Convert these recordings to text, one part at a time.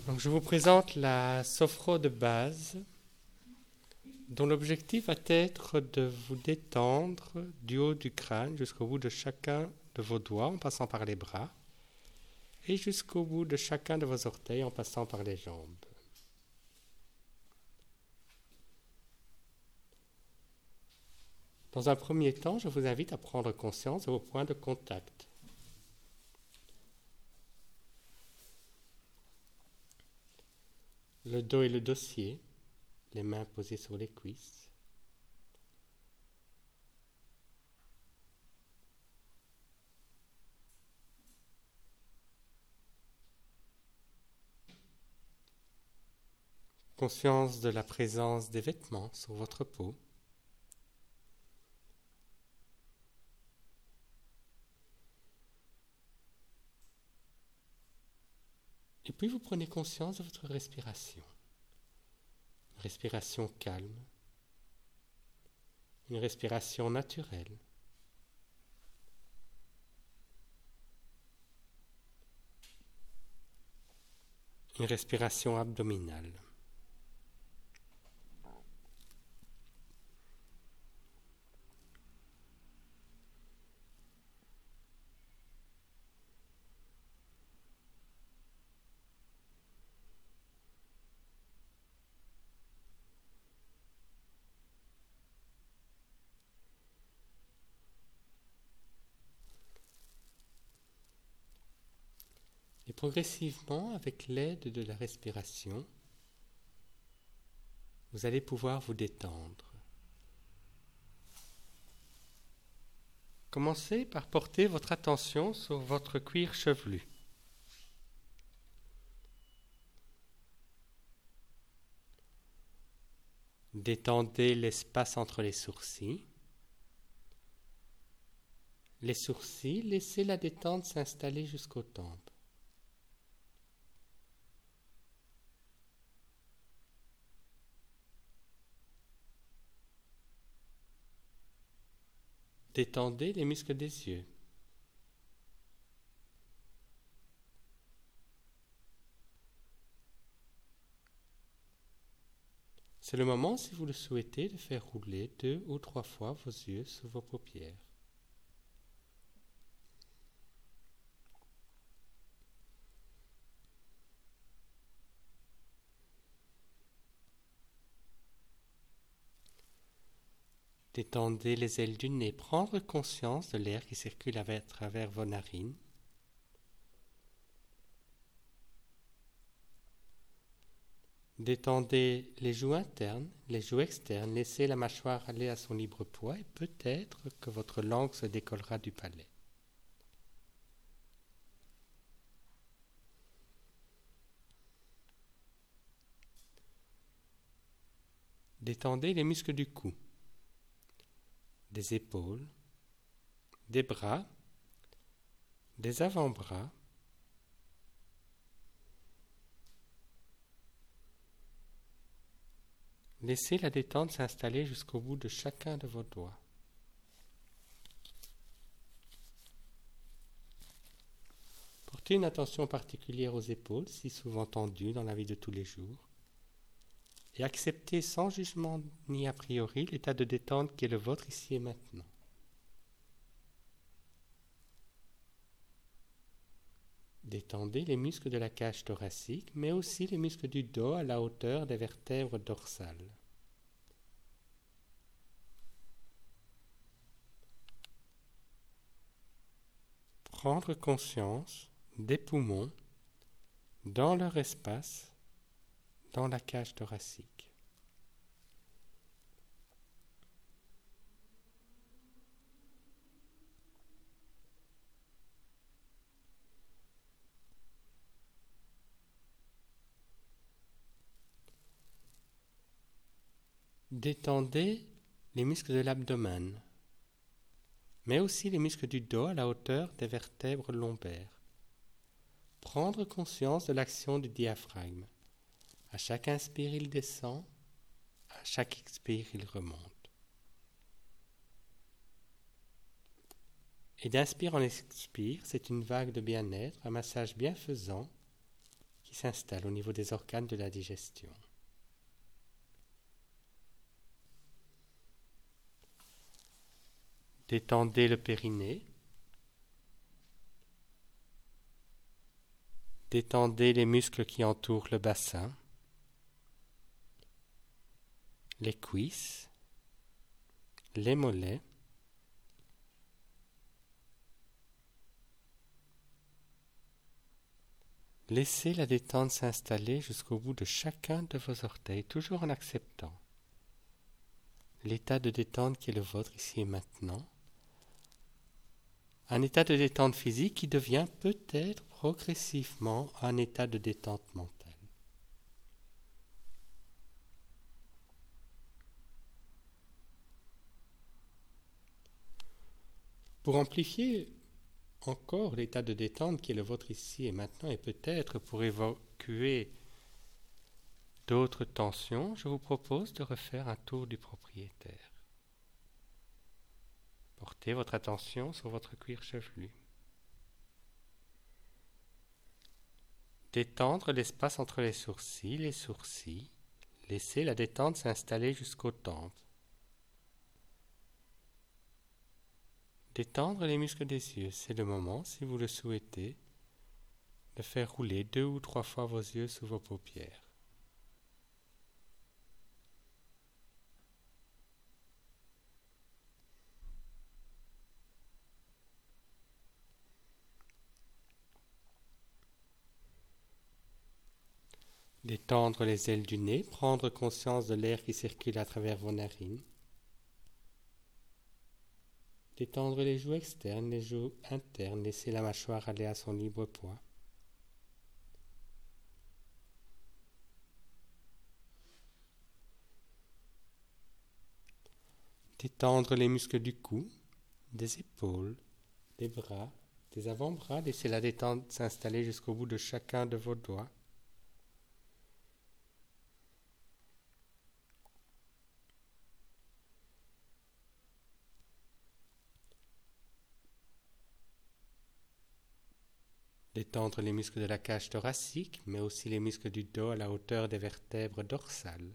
Donc, je vous présente la sophro de base, dont l'objectif va être de vous détendre du haut du crâne jusqu'au bout de chacun de vos doigts en passant par les bras et jusqu'au bout de chacun de vos orteils en passant par les jambes. Dans un premier temps, je vous invite à prendre conscience de vos points de contact. Le dos et le dossier, les mains posées sur les cuisses. Conscience de la présence des vêtements sur votre peau. Et puis vous prenez conscience de votre respiration. Une respiration calme, une respiration naturelle. Une respiration abdominale. Et progressivement, avec l'aide de la respiration, vous allez pouvoir vous détendre. Commencez par porter votre attention sur votre cuir chevelu. Détendez l'espace entre les sourcils. Les sourcils, laissez la détente s'installer jusqu'aux tempes. Détendez les muscles des yeux. C'est le moment, si vous le souhaitez, de faire rouler 2 ou 3 fois vos yeux sous vos paupières. Détendez les ailes du nez, prendre conscience de l'air qui circule à travers vos narines. Détendez les joues internes, les joues externes, laissez la mâchoire aller à son libre poids et peut-être que votre langue se décollera du palais. Détendez les muscles du cou, des épaules, des bras, des avant-bras. Laissez la détente s'installer jusqu'au bout de chacun de vos doigts. Portez une attention particulière aux épaules, si souvent tendues dans la vie de tous les jours, et acceptez sans jugement ni a priori l'état de détente qui est le vôtre ici et maintenant. Détendez les muscles de la cage thoracique, mais aussi les muscles du dos à la hauteur des vertèbres dorsales. Prendre conscience des poumons dans leur espace, dans la cage thoracique. Détendez les muscles de l'abdomen, mais aussi les muscles du dos à la hauteur des vertèbres lombaires. Prendre conscience de l'action du diaphragme. À chaque inspire, il descend, à chaque expire, il remonte. Et d'inspire en expire, c'est une vague de bien-être, un massage bienfaisant qui s'installe au niveau des organes de la digestion. Détendez le périnée. Détendez les muscles qui entourent le bassin, les cuisses, les mollets, laissez la détente s'installer jusqu'au bout de chacun de vos orteils, toujours en acceptant l'état de détente qui est le vôtre ici et maintenant. Un état de détente physique qui devient peut-être progressivement un état de détente mentale. Pour amplifier encore l'état de détente qui est le vôtre ici et maintenant, et peut-être pour évacuer d'autres tensions, je vous propose de refaire un tour du propriétaire. Portez votre attention sur votre cuir chevelu. Détendre l'espace entre les sourcils, laissez la détente s'installer jusqu'aux tempes. Détendre les muscles des yeux, c'est le moment, si vous le souhaitez, de faire rouler 2 ou 3 fois vos yeux sous vos paupières. Détendre les ailes du nez, prendre conscience de l'air qui circule à travers vos narines. Détendre les joues externes, les joues internes, laissez la mâchoire aller à son libre poids. Détendre les muscles du cou, des épaules, des bras, des avant-bras, laissez la détente s'installer jusqu'au bout de chacun de vos doigts. Détendre les muscles de la cage thoracique, mais aussi les muscles du dos à la hauteur des vertèbres dorsales.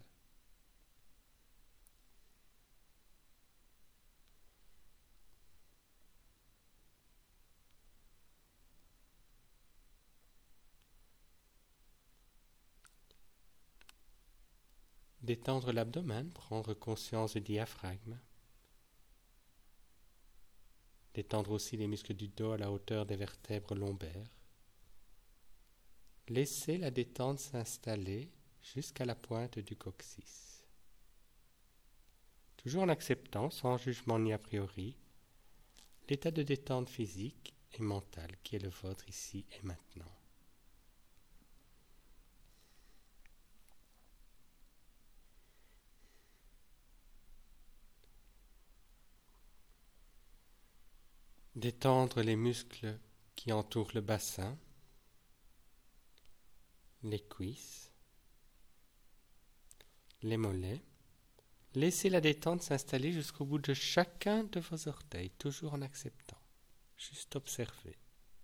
Détendre l'abdomen, prendre conscience du diaphragme. Détendre aussi les muscles du dos à la hauteur des vertèbres lombaires. Laissez la détente s'installer jusqu'à la pointe du coccyx. Toujours en acceptant, sans jugement ni a priori, l'état de détente physique et mentale qui est le vôtre ici et maintenant. Détendre les muscles qui entourent le bassin, les cuisses, les mollets. Laissez la détente s'installer jusqu'au bout de chacun de vos orteils, toujours en acceptant. Juste observer.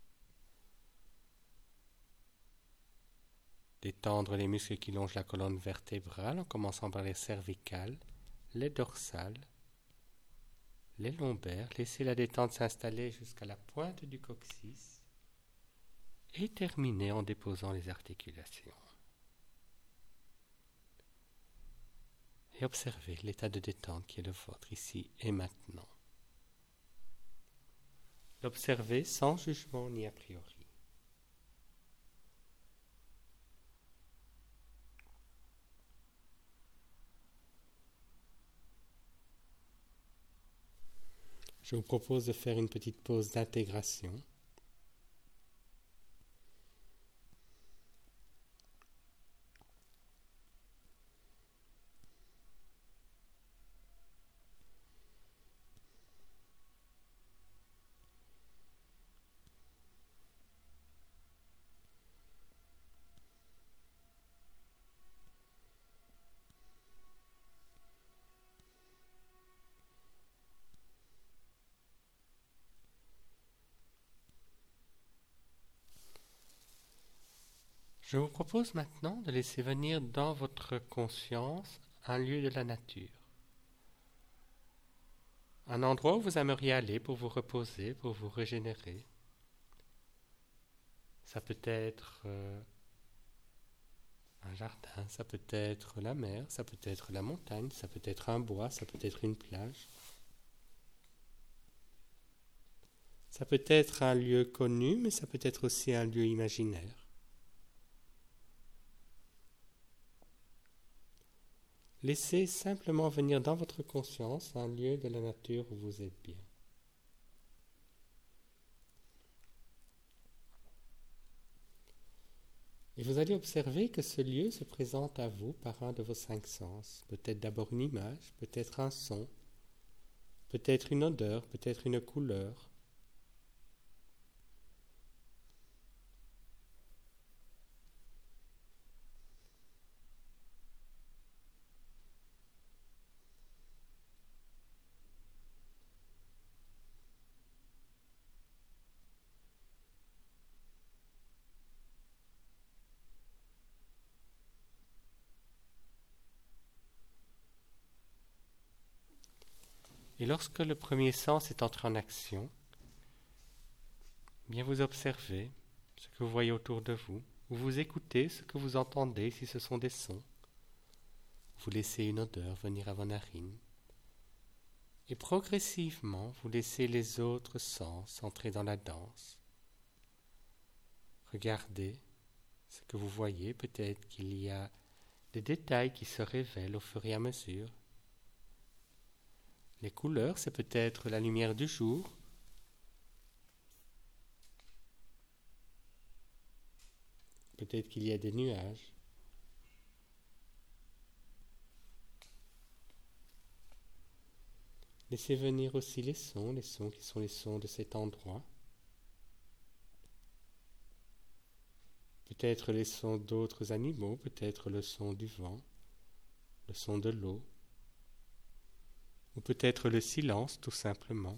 Détendre les muscles qui longent la colonne vertébrale en commençant par les cervicales, les dorsales, les lombaires. Laissez la détente s'installer jusqu'à la pointe du coccyx et terminer en déposant les articulations. Et observez l'état de détente qui est le vôtre ici et maintenant. L'observez sans jugement ni a priori. Je vous propose de faire une petite pause d'intégration. Je vous propose maintenant de laisser venir dans votre conscience un lieu de la nature. Un endroit où vous aimeriez aller pour vous reposer, pour vous régénérer. Ça peut être un jardin, ça peut être la mer, ça peut être la montagne, ça peut être un bois, ça peut être une plage. Ça peut être un lieu connu, mais ça peut être aussi un lieu imaginaire. Laissez simplement venir dans votre conscience un lieu de la nature où vous êtes bien. Et vous allez observer que ce lieu se présente à vous par un de vos 5 sens. Peut-être d'abord une image, peut-être un son, peut-être une odeur, peut-être une couleur. Et lorsque le premier sens est entré en action, bien vous observez ce que vous voyez autour de vous, ou vous écoutez ce que vous entendez si ce sont des sons. Vous laissez une odeur venir à vos narines. Et progressivement, vous laissez les autres sens entrer dans la danse. Regardez ce que vous voyez. Peut-être qu'il y a des détails qui se révèlent au fur et à mesure. Les couleurs, c'est peut-être la lumière du jour. Peut-être qu'il y a des nuages. Laissez venir aussi les sons qui sont les sons de cet endroit. Peut-être les sons d'autres animaux, peut-être le son du vent, le son de l'eau, ou peut-être le silence tout simplement.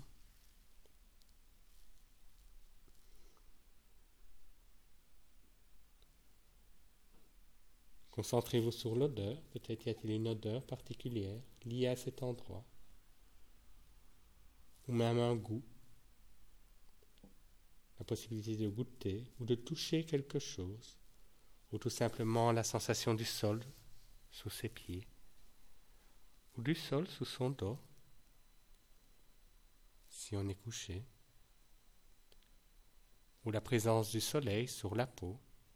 Concentrez-vous sur l'odeur, peut-être y a-t-il une odeur particulière liée à cet endroit, ou même un goût, la possibilité de goûter ou de toucher quelque chose, ou tout simplement la sensation du sol sous ses pieds, ou du sol sous son dos, si on est couché, ou la présence du soleil sur la peau.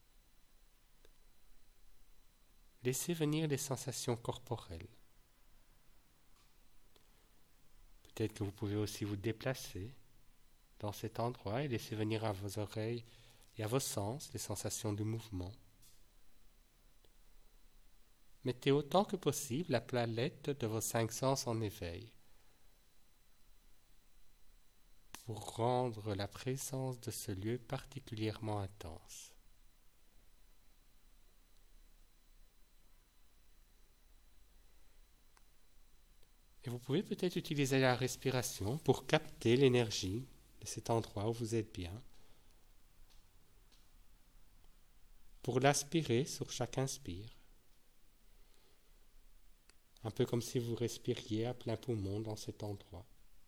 Laissez venir les sensations corporelles. Peut-être que vous pouvez aussi vous déplacer dans cet endroit et laisser venir à vos oreilles et à vos sens les sensations du mouvement. Mettez autant que possible la palette de vos 5 sens en éveil pour rendre la présence de ce lieu particulièrement intense. Et vous pouvez peut-être utiliser la respiration pour capter l'énergie de cet endroit où vous êtes bien, pour l'aspirer sur chaque inspire. Un peu comme si vous respiriez à plein poumon dans cet endroit.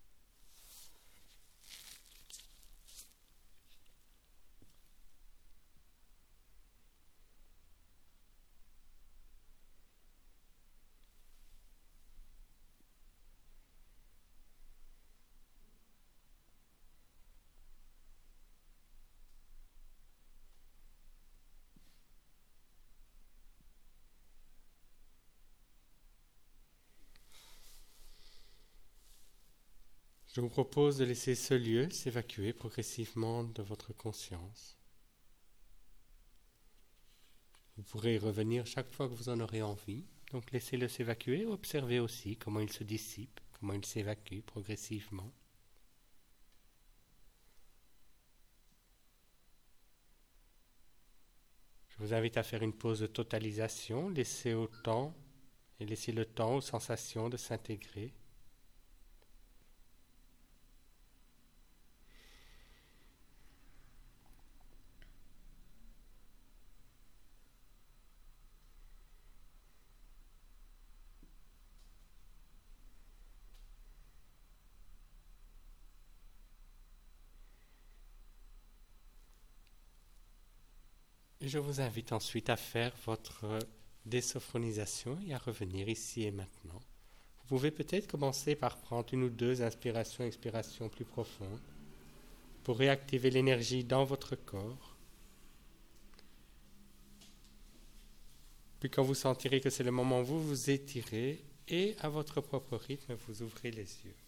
Je vous propose de laisser ce lieu s'évacuer progressivement de votre conscience. Vous pourrez y revenir chaque fois que vous en aurez envie. Donc laissez-le s'évacuer, observez aussi comment il se dissipe, comment il s'évacue progressivement. Je vous invite à faire une pause de totalisation, laissez le temps aux sensations de s'intégrer. Je vous invite ensuite à faire votre désophronisation et à revenir ici et maintenant. Vous pouvez peut-être commencer par prendre 1 ou 2 inspirations et expirations plus profondes pour réactiver l'énergie dans votre corps. Puis quand vous sentirez que c'est le moment, vous vous étirez et à votre propre rythme, vous ouvrez les yeux.